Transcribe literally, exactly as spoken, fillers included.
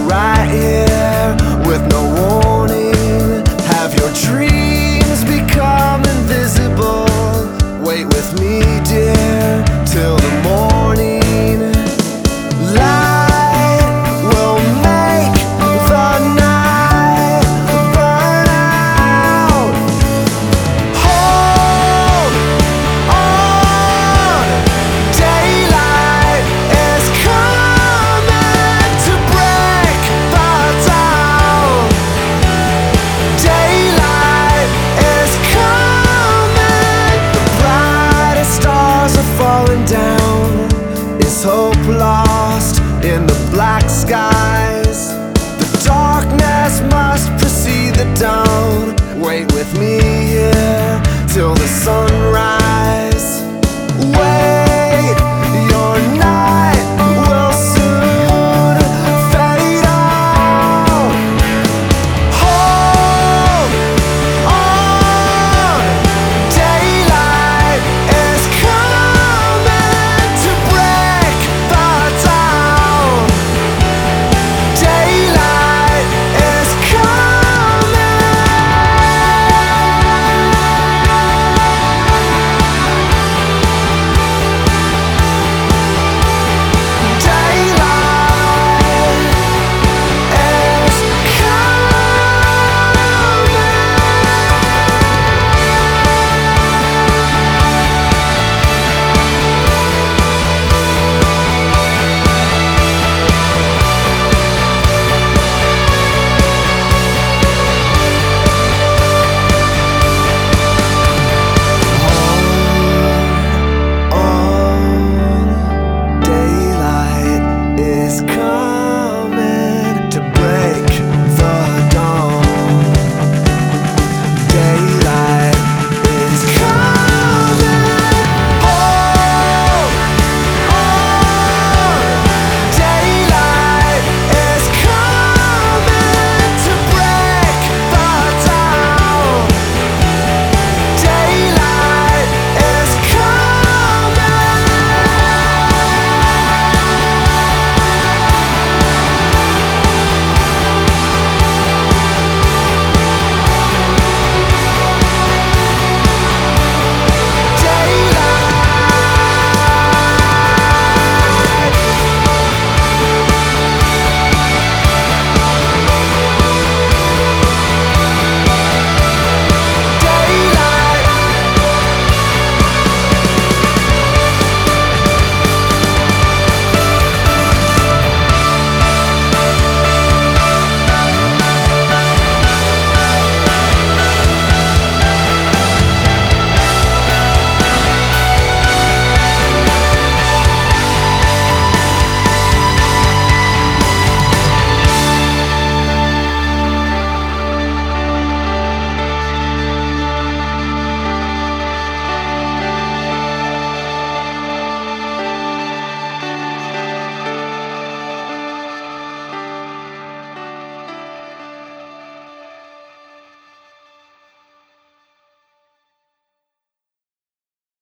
right here with no warning. Have your dreams become invisible? Wait with me, dear, till the morning. Light will make the night burn out. Hold on, daylight is coming to break the dawn. Daylight is coming. The brightest stars are falling down. Is hope lost in the black skies? The darkness must precede the dawn. Wait with me here till the sunrise.